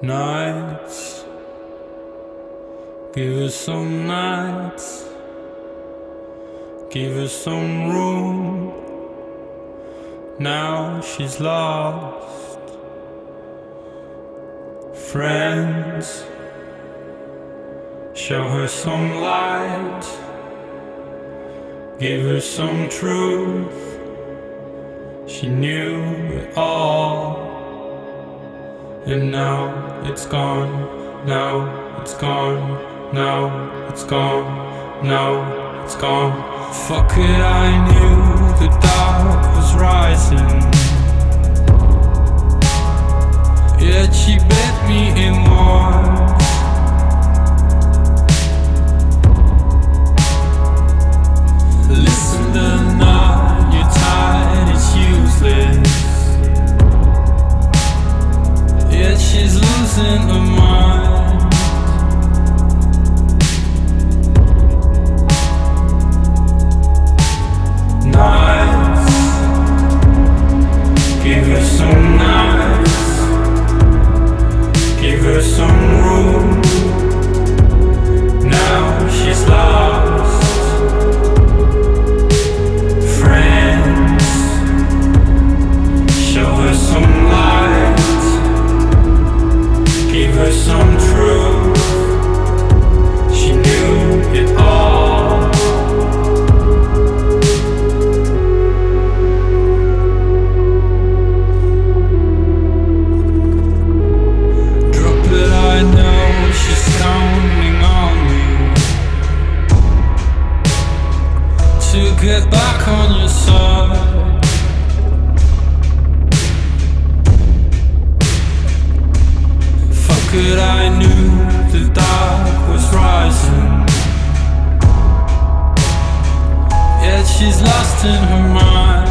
Nights, give her some nights, give her some room. Now she's lost. Friends, show her some light, give her some truth. She knew it all. And now it's gone, now it's gone, now it's gone, now it's gone. Fuck it, I knew the dark was rising. Yet she bet me in once. Listen to none, you're tired, it's useless. Yet she's losing her mind. Nights, give her some nights, give her some room. Now she's lost. Friends, show her some light, give her some truth. She knew it all. Drop it, I know she's counting on me to get back on your side. Good, I knew the dark was rising. Yet she's lost in her mind.